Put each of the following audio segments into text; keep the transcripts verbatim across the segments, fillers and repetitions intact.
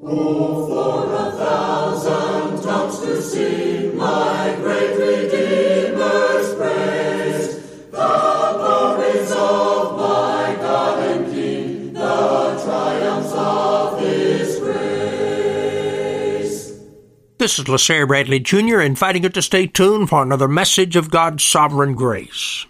Oh, for a thousand tongues to sing my great Redeemer's praise, the glories of my God and King, the triumphs of His grace. This is LaSalle Bradley Junior inviting you to stay tuned for another message of God's sovereign grace.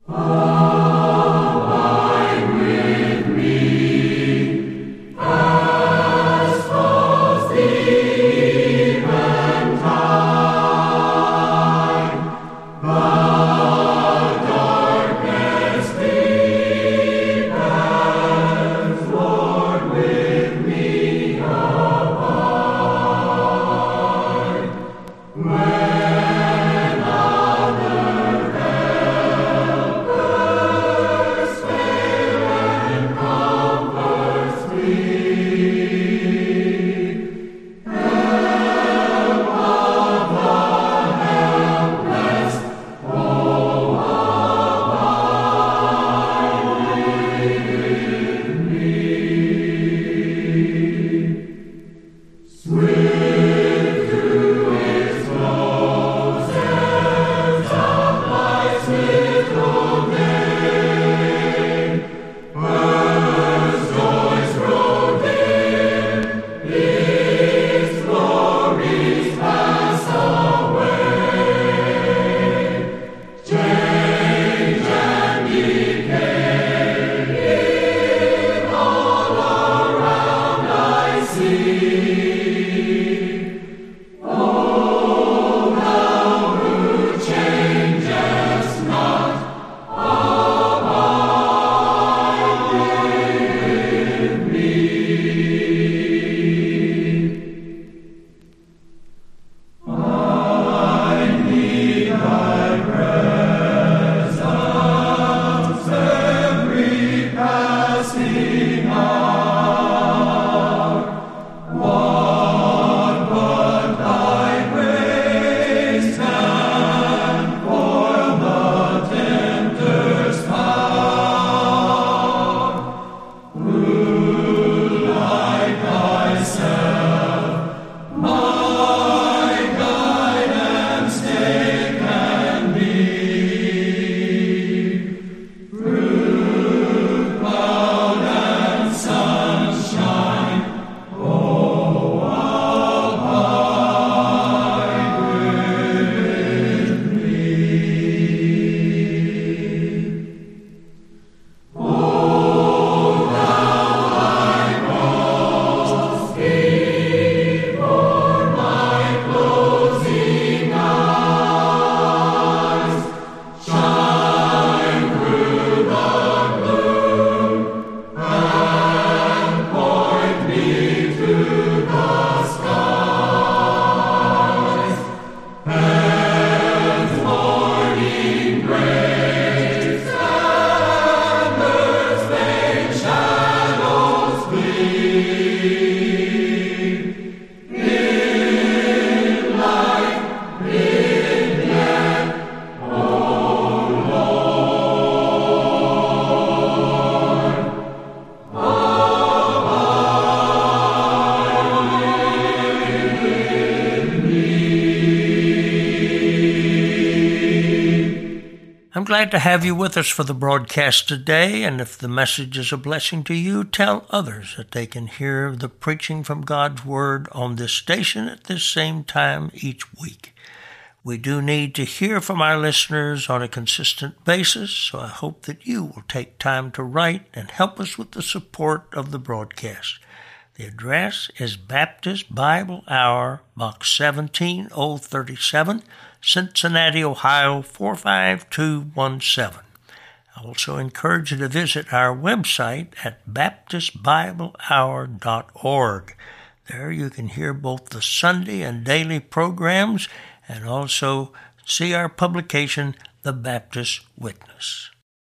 I'm glad to have you with us for the broadcast today, and if the message is a blessing to you, tell others that they can hear the preaching from God's Word on this station at this same time each week. We do need to hear from our listeners on a consistent basis, so I hope that you will take time to write and help us with the support of the broadcast. The address is Baptist Bible Hour, Box seventeen oh thirty-seven, Cincinnati, Ohio, four five two one seven. I also encourage you to visit our website at baptist bible hour dot org. There you can hear both the Sunday and daily programs and also see our publication, The Baptist Witness.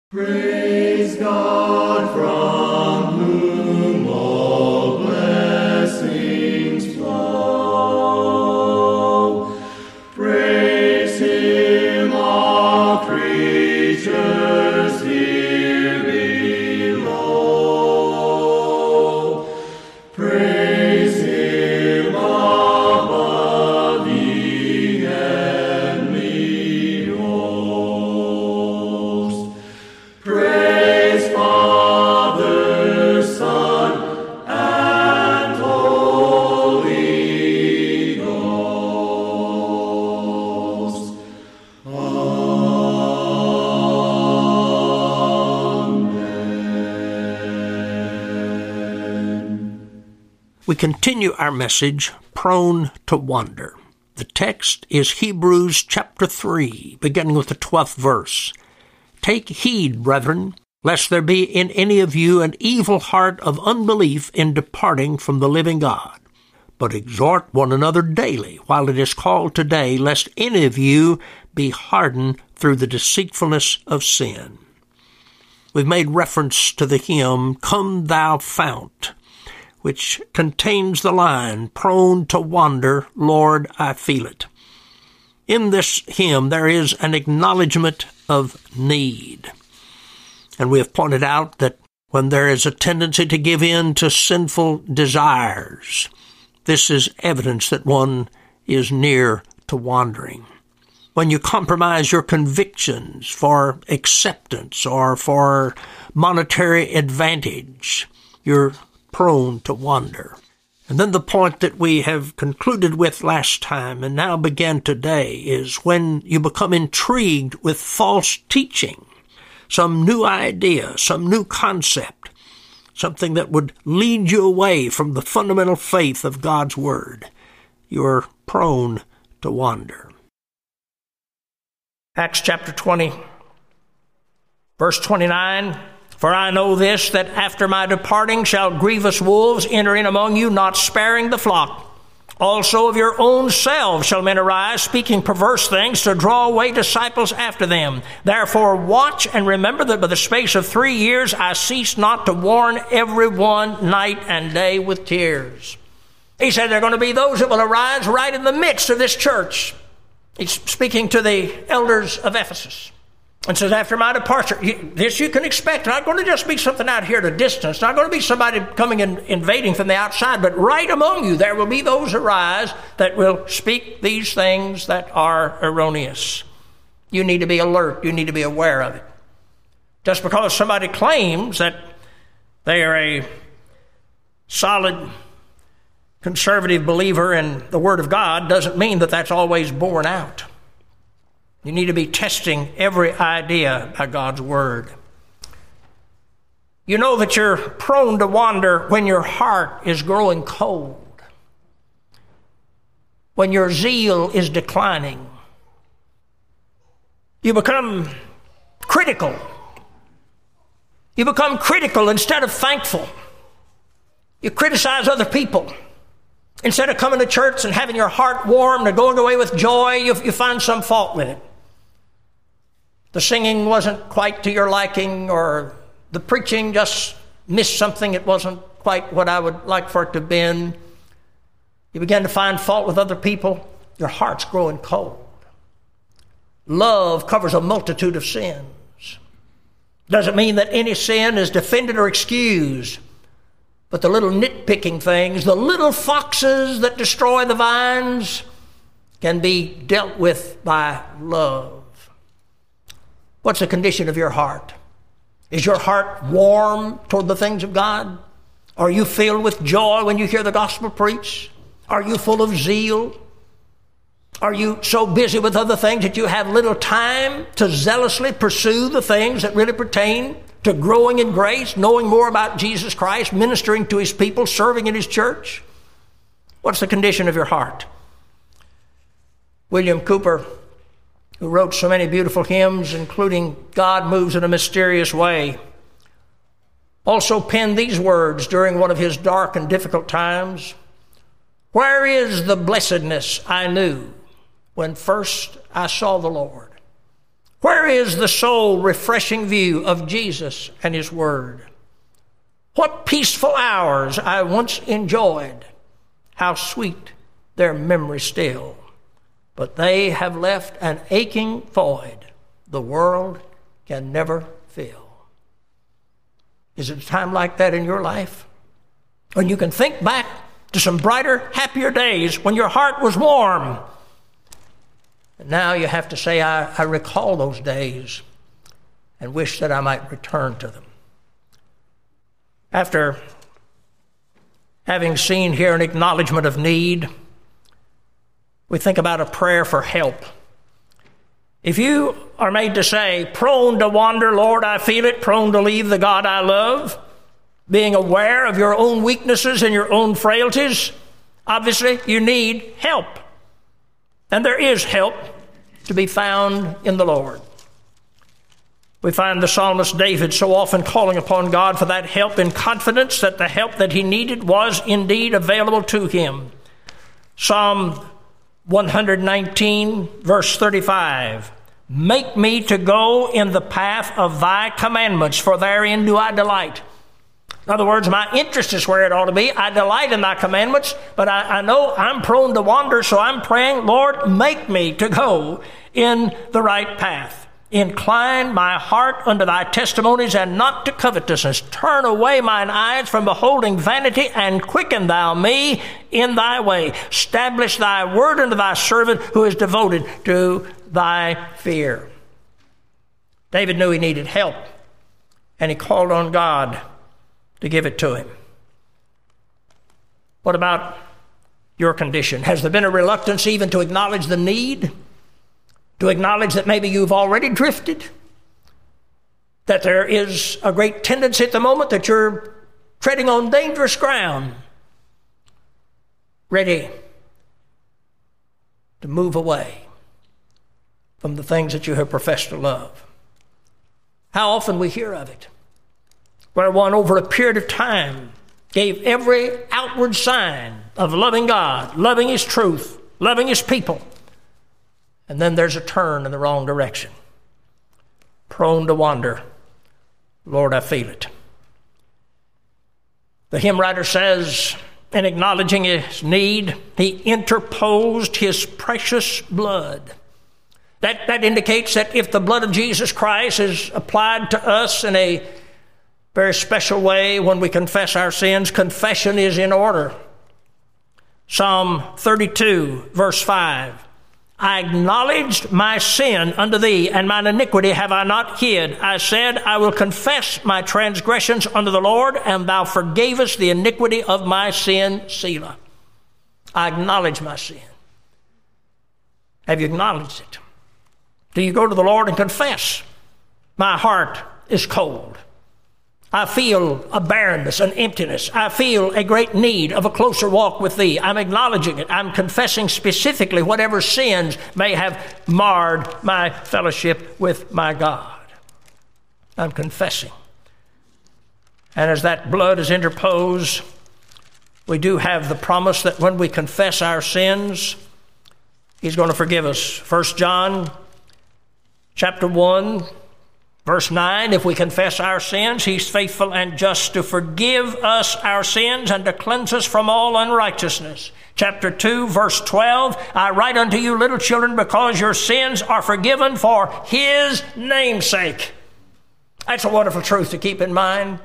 Praise God from whom all blessings flow. Praise Him, all creatures here below. Praise Him. We continue our message, Prone to Wander. The text is Hebrews chapter three, beginning with the twelfth verse. Take heed, brethren, lest there be in any of you an evil heart of unbelief in departing from the living God. But exhort one another daily, while it is called today, lest any of you be hardened through the deceitfulness of sin. We've made reference to the hymn, Come Thou Fount, which contains the line, Prone to wander, Lord, I feel it. In this hymn, there is an acknowledgement of need. And we have pointed out that when there is a tendency to give in to sinful desires, this is evidence that one is near to wandering. When you compromise your convictions for acceptance or for monetary advantage, you're prone to wander. And then the point that we have concluded with last time and now began today is when you become intrigued with false teaching, some new idea, some new concept, something that would lead you away from the fundamental faith of God's Word, you're prone to wander. Acts chapter twenty, verse twenty-nine, For I know this, that after my departing shall grievous wolves enter in among you, not sparing the flock. Also of your own selves shall men arise, speaking perverse things, to draw away disciples after them. Therefore watch and remember that by the space of three years I cease not to warn every one night and day with tears. He said there are going to be those that will arise right in the midst of this church. He's speaking to the elders of Ephesus and says, after my departure, this you can expect. Not going to just be something out here at a distance. Not going to be somebody coming and invading from the outside, but right among you there will be those arise that will speak these things that are erroneous. You need to be alert. You need to be aware of it. Just because somebody claims that they are a solid conservative believer in the Word of God doesn't mean that that's always borne out. You need to be testing every idea by God's Word. You know that you're prone to wander when your heart is growing cold, when your zeal is declining. You become critical. You become critical instead of thankful. You criticize other people. Instead of coming to church and having your heart warmed and going away with joy, you, you find some fault with it. The singing wasn't quite to your liking, or the preaching just missed something. It wasn't quite what I would like for it to have been. You begin to find fault with other people. Your heart's growing cold. Love covers a multitude of sins. Doesn't mean that any sin is defended or excused. But the little nitpicking things, the little foxes that destroy the vines, can be dealt with by love. What's the condition of your heart? Is your heart warm toward the things of God? Are you filled with joy when you hear the gospel preached? Are you full of zeal? Are you so busy with other things that you have little time to zealously pursue the things that really pertain to growing in grace, knowing more about Jesus Christ, ministering to His people, serving in His church? What's the condition of your heart? William Cooper, who wrote so many beautiful hymns, including God Moves in a Mysterious Way, also penned these words during one of his dark and difficult times. Where is the blessedness I knew when first I saw the Lord? Where is the soul refreshing view of Jesus and His Word? What peaceful hours I once enjoyed, how sweet their memory still. But they have left an aching void the world can never fill. Is it a time like that in your life? When you can think back to some brighter, happier days when your heart was warm. And now you have to say, I, I recall those days and wish that I might return to them. After having seen here an acknowledgement of need, we think about a prayer for help. If you are made to say, prone to wander, Lord, I feel it, prone to leave the God I love, being aware of your own weaknesses and your own frailties, obviously you need help. And there is help to be found in the Lord. We find the psalmist David so often calling upon God for that help in confidence that the help that he needed was indeed available to him. Psalm one nineteen, verse thirty-five, make me to go in the path of thy commandments, for therein do I delight. In other words, my interest is where it ought to be. I delight in thy commandments, but I, I know I'm prone to wander, so I'm praying, Lord, make me to go in the right path. Incline my heart unto thy testimonies, and not to covetousness. Turn away mine eyes from beholding vanity, and quicken thou me in thy way. Establish thy word unto thy servant, who is devoted to thy fear. David knew he needed help, and he called on God to give it to him. What about your condition? Has there been a reluctance even to acknowledge the need? To acknowledge that maybe you've already drifted? That there is a great tendency at the moment that you're treading on dangerous ground, ready to move away from the things that you have professed to love? How often we hear of it, where one over a period of time gave every outward sign of loving God, loving his truth, loving his people, and then there's a turn in the wrong direction. Prone to wander. Lord, I feel it. The hymn writer says, in acknowledging his need, he interposed his precious blood. That, that indicates that if the blood of Jesus Christ is applied to us in a very special way when we confess our sins, confession is in order. Psalm thirty-two, verse five. I acknowledged my sin unto thee, and mine iniquity have I not hid. I said, I will confess my transgressions unto the Lord, and thou forgavest the iniquity of my sin, Selah. I acknowledge my sin. Have you acknowledged it? Do you go to the Lord and confess? My heart is cold. I feel a barrenness, an emptiness. I feel a great need of a closer walk with thee. I'm acknowledging it. I'm confessing specifically whatever sins may have marred my fellowship with my God. I'm confessing. And as that blood is interposed, we do have the promise that when we confess our sins, he's going to forgive us. First John chapter one, verse nine, if we confess our sins, he's faithful and just to forgive us our sins and to cleanse us from all unrighteousness. Chapter two, verse twelve, I write unto you, little children, because your sins are forgiven for his name's sake. That's a wonderful truth to keep in mind.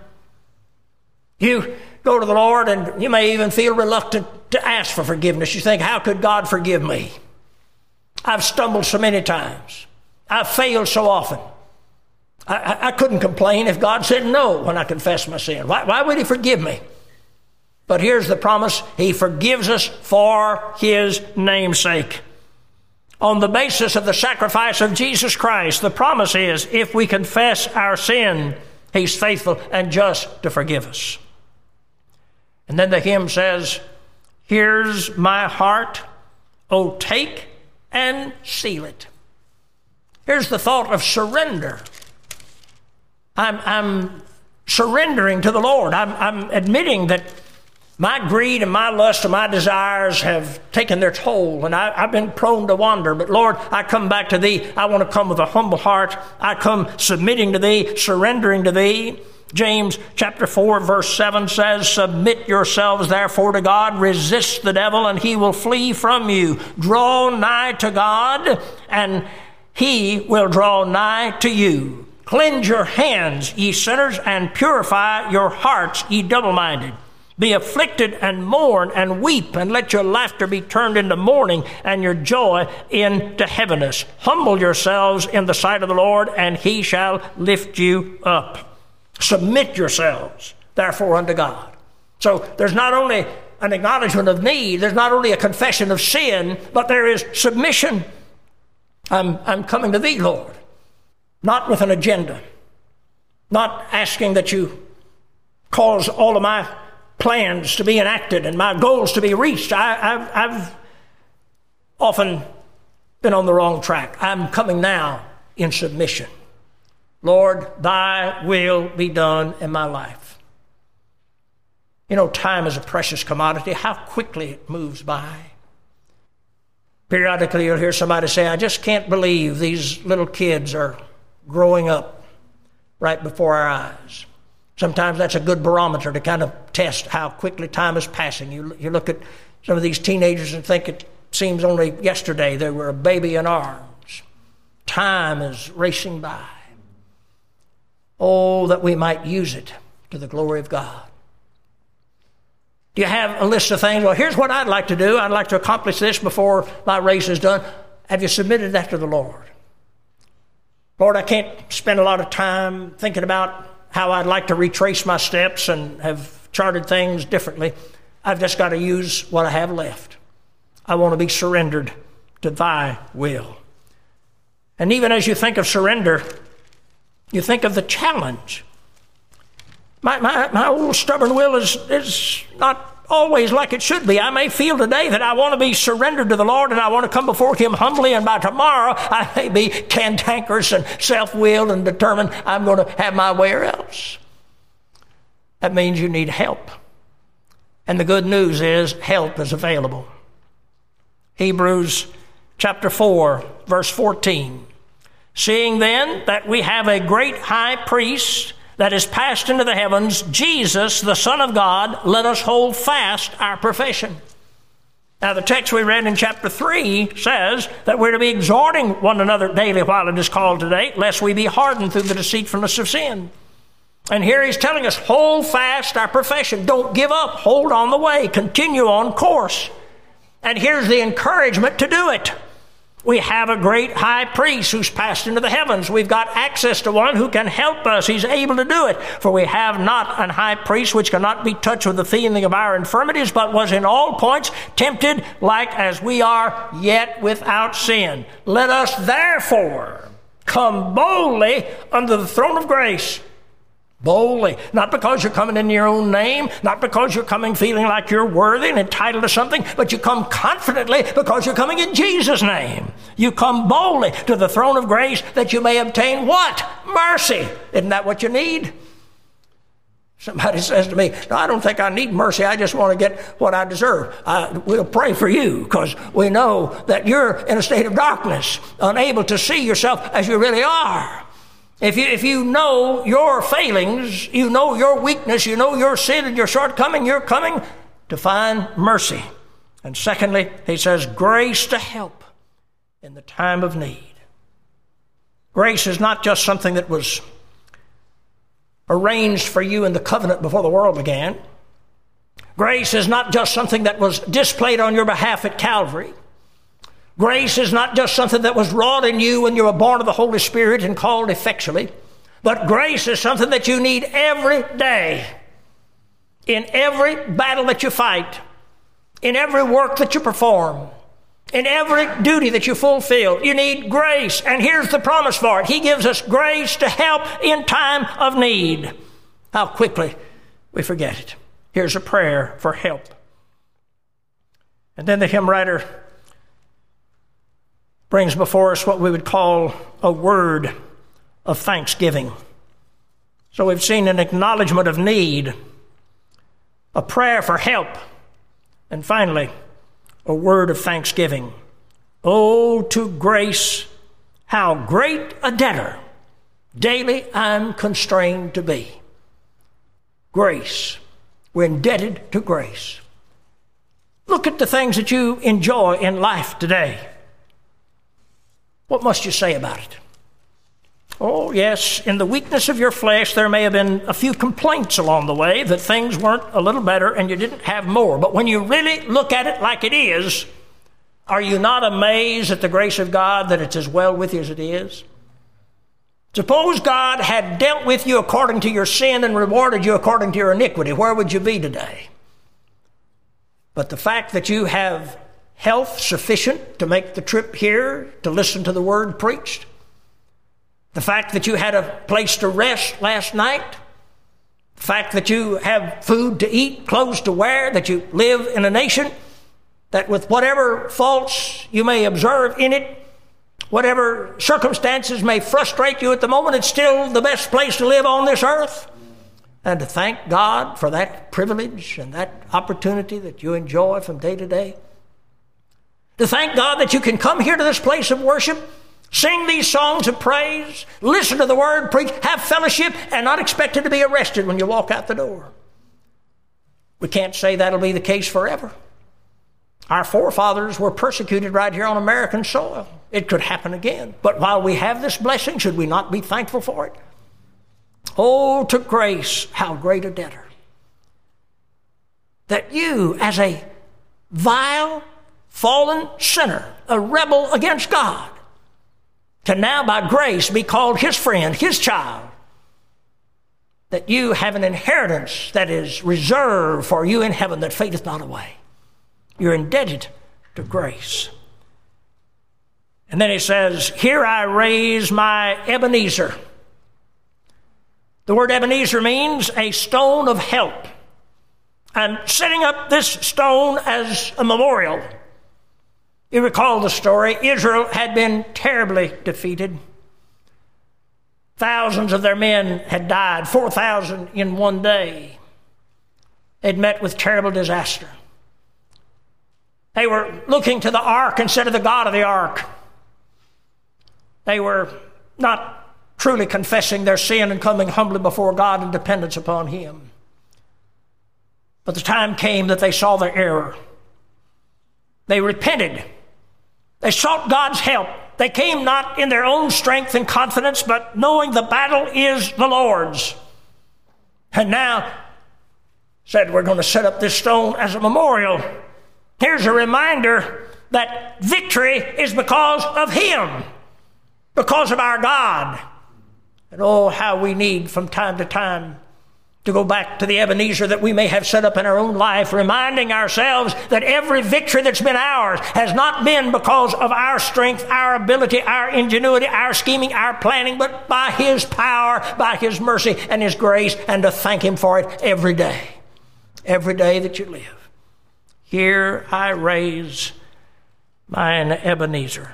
You go to the Lord and you may even feel reluctant to ask for forgiveness. You think, how could God forgive me? I've stumbled so many times. I've failed so often. I, I couldn't complain if God said no when I confessed my sin. Why, why would he forgive me? But here's the promise. He forgives us for his name's sake. On the basis of the sacrifice of Jesus Christ, the promise is if we confess our sin, he's faithful and just to forgive us. And then the hymn says, here's my heart, oh, take and seal it. Here's the thought of surrender. I'm, I'm surrendering to the Lord. I'm, I'm admitting that my greed and my lust and my desires have taken their toll, and I, I've been prone to wander. But Lord, I come back to thee. I want to come with a humble heart. I come submitting to thee, surrendering to thee. James chapter four, verse seven says, submit yourselves therefore to God, resist the devil, and he will flee from you. Draw nigh to God, and he will draw nigh to you. Cleanse your hands, ye sinners, and purify your hearts, ye double-minded. Be afflicted and mourn and weep, and let your laughter be turned into mourning and your joy into heaviness. Humble yourselves in the sight of the Lord, and he shall lift you up. Submit yourselves, therefore, unto God. So there's not only an acknowledgement of need, there's not only a confession of sin, but there is submission. I'm, I'm coming to thee, Lord. Not with an agenda, not asking that you cause all of my plans to be enacted and my goals to be reached. I, I've, I've often been on the wrong track. I'm coming now in submission. Lord, thy will be done in my life. You know, time is a precious commodity. How quickly it moves by. Periodically you'll hear somebody say, I just can't believe these little kids are growing up right before our eyes. Sometimes that's a good barometer to kind of test how quickly time is passing. You, you look at some of these teenagers and think it seems only yesterday they were a baby in arms. Time is racing by. Oh, that we might use it to the glory of God. Do you have a list of things? Well, here's what I'd like to do. I'd like to accomplish this before my race is done. Have you submitted that to the Lord? Lord, I can't spend a lot of time thinking about how I'd like to retrace my steps and have charted things differently. I've just got to use what I have left. I want to be surrendered to thy will. And even as you think of surrender, you think of the challenge. My, my, my old stubborn will is, is not always like it should be. I may feel today that I want to be surrendered to the Lord and I want to come before him humbly, and by tomorrow I may be cantankerous and self-willed and determined I'm going to have my way or else. That means you need help. And the good news is help is available. Hebrews chapter four, verse fourteen. Seeing then that we have a great high priest that is passed into the heavens, Jesus, the Son of God, let us hold fast our profession. Now, the text we read in chapter three says that we're to be exhorting one another daily while it is called today, lest we be hardened through the deceitfulness of sin. And here he's telling us, hold fast our profession. Don't give up. Hold on the way. Continue on course. And here's the encouragement to do it. We have a great high priest who's passed into the heavens. We've got access to one who can help us. He's able to do it. For we have not an high priest which cannot be touched with the feeling of our infirmities, but was in all points tempted like as we are, yet without sin. Let us therefore come boldly under the throne of grace. Boldly. Not because you're coming in your own name, not because you're coming feeling like you're worthy and entitled to something, but you come confidently because you're coming in Jesus' name. You come boldly to the throne of grace that you may obtain what? Mercy. Isn't that what you need? Somebody says to me, no, I don't think I need mercy. I just want to get what I deserve. I, we'll pray for you because we know that you're in a state of darkness, unable to see yourself as you really are. If you, if you know your failings, you know your weakness, you know your sin and your shortcoming, you're coming to find mercy. And secondly, he says, grace to help in the time of need. Grace is not just something that was arranged for you in the covenant before the world began. Grace is not just something that was displayed on your behalf at Calvary. Grace is not just something that was wrought in you when you were born of the Holy Spirit and called effectually, but grace is something that you need every day, in every battle that you fight, in every work that you perform, in every duty that you fulfill. You need grace, and here's the promise for it. He gives us grace to help in time of need. How quickly we forget it. Here's a prayer for help. And then the hymn writer brings before us what we would call a word of thanksgiving. So we've seen an acknowledgement of need, a prayer for help, and finally, a word of thanksgiving. Oh, to grace, how great a debtor daily I'm constrained to be. Grace. We're indebted to grace. Look at the things that you enjoy in life today. What must you say about it? Oh, yes, in the weakness of your flesh, there may have been a few complaints along the way that things weren't a little better and you didn't have more. But when you really look at it like it is, are you not amazed at the grace of God that it's as well with you as it is? Suppose God had dealt with you according to your sin and rewarded you according to your iniquity. Where would you be today? But the fact that you have health sufficient to make the trip here to listen to the word preached, the fact that you had a place to rest last night, The fact that you have food to eat, clothes to wear, that you live in a nation that with whatever faults you may observe in it, whatever circumstances may frustrate you at the moment, it's still the best place to live on this earth. And to thank God for that privilege and that opportunity that you enjoy from day to day. To thank God that you can come here to this place of worship, sing these songs of praise, listen to the word, preach, have fellowship, and not expected to be arrested when you walk out the door. We can't say that'll be the case forever. Our forefathers were persecuted right here on American soil. It could happen again. But while we have this blessing, should we not be thankful for it? Oh, to grace, how great a debtor. That you, as a vile, fallen sinner, a rebel against God, can now by grace be called his friend, his child. That you have an inheritance that is reserved for you in heaven that fadeth not away. You're indebted to grace. And then he says, here I raise my Ebenezer. The word Ebenezer means a stone of help. I'm setting up this stone as a memorial. You recall the story. Israel had been terribly defeated. Thousands of their men had died, four thousand in one day. They'd met with terrible disaster. They were looking to the ark instead of the God of the ark. They were not truly confessing their sin and coming humbly before God in dependence upon him. But the time came that they saw their error. They repented. They sought God's help. They came not in their own strength and confidence, but knowing the battle is the Lord's. And now said, we're going to set up this stone as a memorial. Here's a reminder that victory is because of him, because of our God. And oh, how we need from time to time to go back to the Ebenezer that we may have set up in our own life, reminding ourselves that every victory that's been ours has not been because of our strength, our ability, our ingenuity, our scheming, our planning, but by his power, by his mercy and his grace, and to thank him for it every day, every day that you live. Here I raise mine Ebenezer.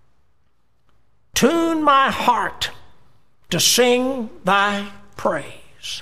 Tune my heart to sing thy praise.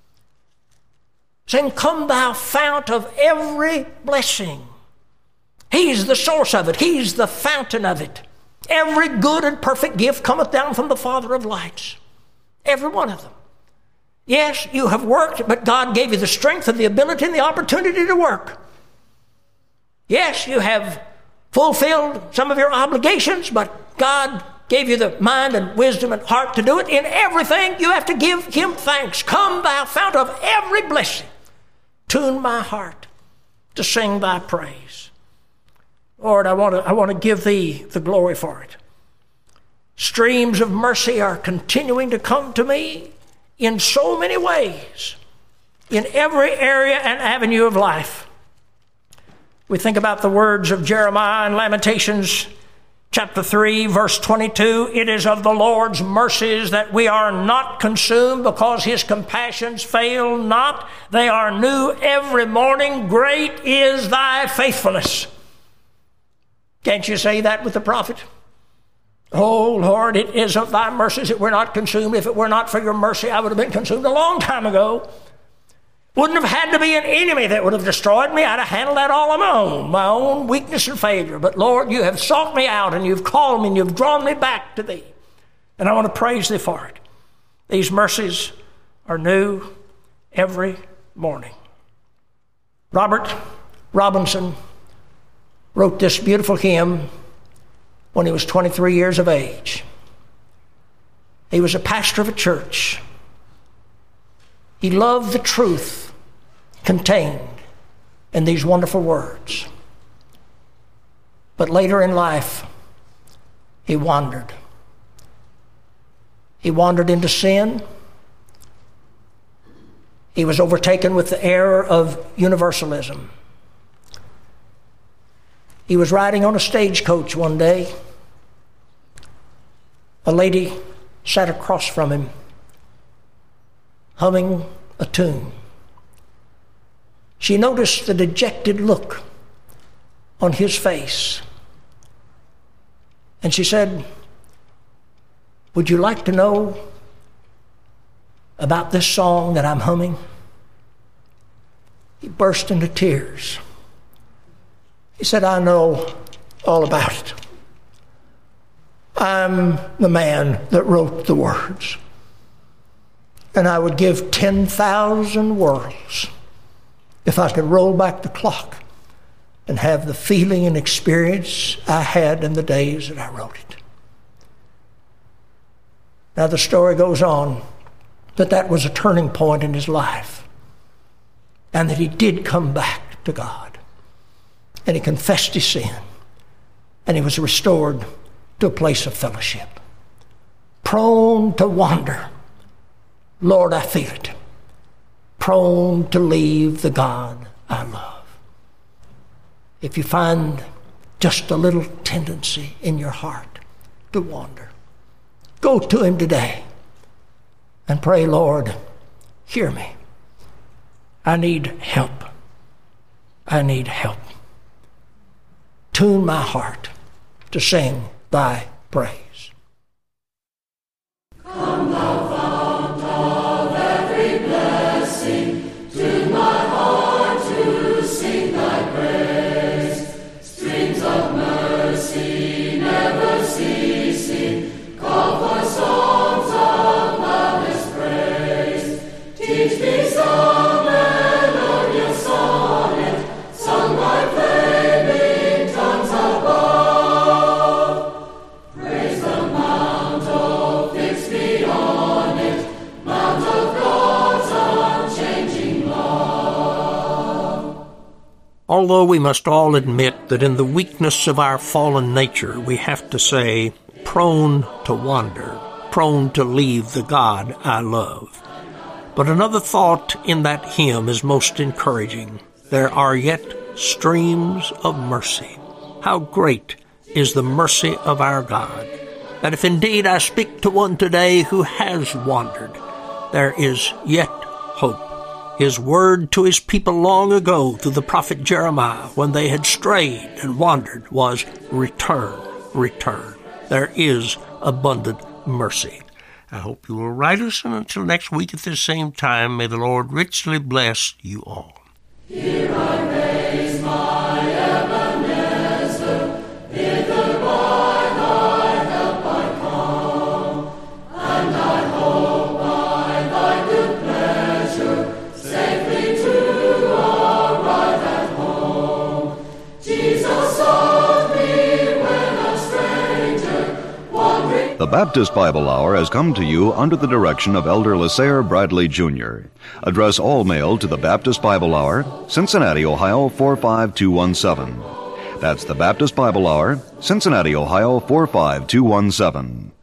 Sing, come thou fount of every blessing. He's the source of it. He's the fountain of it. Every good and perfect gift cometh down from the Father of lights. Every one of them. Yes, you have worked, but God gave you the strength and the ability and the opportunity to work. Yes, you have fulfilled some of your obligations, but God gave you the mind and wisdom and heart to do it. In everything, you have to give him thanks. Come, thou fount of every blessing. Tune my heart to sing thy praise. Lord, I want to, I want to give thee the glory for it. Streams of mercy are continuing to come to me in so many ways, in every area and avenue of life. We think about the words of Jeremiah in Lamentations chapter three, verse twenty-two. It is of the Lord's mercies that we are not consumed, because his compassions fail not. They are new every morning. Great is thy faithfulness. Can't you say that with the prophet? Oh, Lord, it is of thy mercies that we're not consumed. If it were not for your mercy, I would have been consumed a long time ago. Wouldn't have had to be an enemy that would have destroyed me. I'd have handled that all on my own, my own weakness and failure. But Lord, you have sought me out and you've called me and you've drawn me back to thee. And I want to praise thee for it. These mercies are new every morning. Robert Robinson wrote this beautiful hymn when he was twenty-three years of age. He was a pastor of a church. He loved the truth contained in these wonderful words. But later in life, he wandered. He wandered into sin. He was overtaken with the error of universalism. He was riding on a stagecoach one day. A lady sat across from him, humming a tomb. She noticed the dejected look on his face. And she said, "Would you like to know about this song that I'm humming?" He burst into tears. He said, "I know all about it. I'm the man that wrote the words. And I would give ten thousand worlds if I could roll back the clock and have the feeling and experience I had in the days that I wrote it." Now the story goes on that that was a turning point in his life, and that he did come back to God, and he confessed his sin, and he was restored to a place of fellowship. Prone to wander, Lord, I feel it. Prone to leave the God I love. If you find just a little tendency in your heart to wander, go to him today and pray, "Lord, hear me. I need help. I need help. Tune my heart to sing thy praise." Come thou fount of every blessing, tune my heart to sing thy praise. Streams of mercy never ceasing, call for songs of loudest praise. Teach me some melodious sonnet, sung by flaming tongues above. Praise the mount, oh, fix me on it, mount of God's unchanging love. Although we must all admit that in the weakness of our fallen nature, we have to say, prone to wander, prone to leave the God I love. But another thought in that hymn is most encouraging. There are yet streams of mercy. How great is the mercy of our God, that if indeed I speak to one today who has wandered, there is yet hope. His word to his people long ago through the prophet Jeremiah, when they had strayed and wandered, was, "Return, return." There is abundant mercy. I hope you will write us, and until next week at this same time, may the Lord richly bless you all. Here I raise my Ebenezer, hither by thy help I come, and I hope by thy good pleasure safely to arrive at home. Jesus sought me when a stranger wandering. The Baptist Bible Hour has come to you under the direction of Elder LaSalle Bradley, Junior Address all mail to the Baptist Bible Hour, Cincinnati, Ohio four five two one seven. That's the Baptist Bible Hour, Cincinnati, Ohio four five two one seven.